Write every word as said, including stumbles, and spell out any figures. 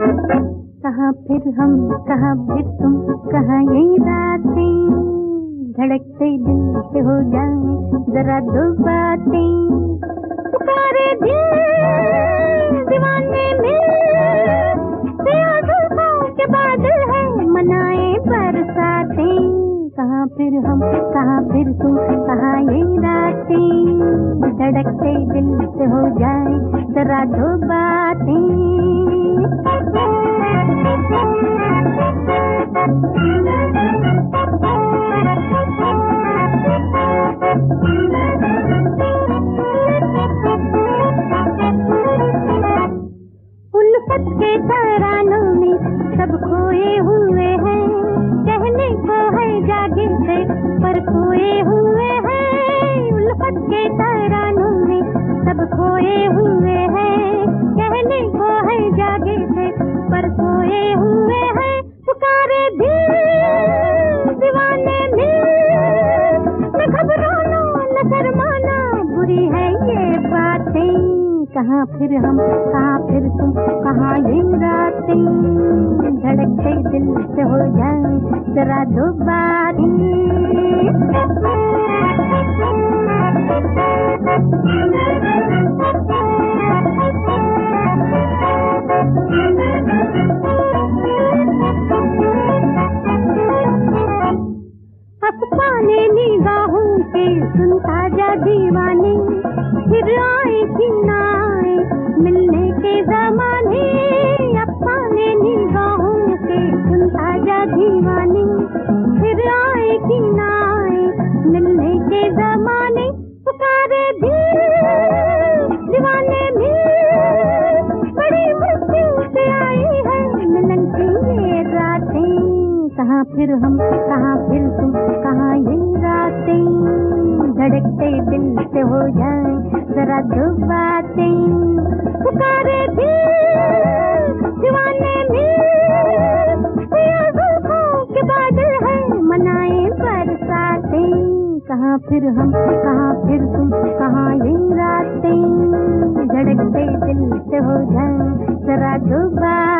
कहाँ फिर हम, कहाँ फिर तुम, कहाँ ये रातें, धड़कते दिल से हो जाए जरा दो बातें। पुकारे दिल दीवाने में, के बादल है मनाए बरसातें। कहाँ फिर हम, कहाँ फिर तुम, कहाँ ये रातें, धड़कते दिल से हो जाए जरा दो बातें। उल्फत के तरानों में सब खोए हुए हैं, कहने को है जागे से पर खोए हुए हैं। उल्फत के तरानों में सब खोए हुए हैं, कहने को है जागे से पर खोए हुए हैं। पुकारे दिल दीवाने में, न घबराना न शर्माना, बुरी है ये बातें। कहाँ फिर हम, कहाँ फिर तुम, कहाँ ये रातें, धड़कते दिल से हो जाए जरा दो बातें। अफसाने निगाहों के सुनता जा दीवाने, फिर आए कि ना आए मिलने के ज़माने। अफसाने निगाहों के सुनता जा दीवाने, फिर आए कि ना आए मिलने के ज़माने। पुकारे दिल दीवाने में, बड़ी मुश्किल से आई है मिलन की ये रातें। कहाँ फिर हम, कहाँ फिर तुम, कहाँ ये रातें, धड़कते दिल से हो जाए जरा दो बातें। पुकारे दिल दीवाने में, के बादल है मनाए बरसातें। कहाँ फिर हम, कहाँ फिर तुम, कहाँ ये रातें, धड़कते दिल से हो जाए जरा दो बातें।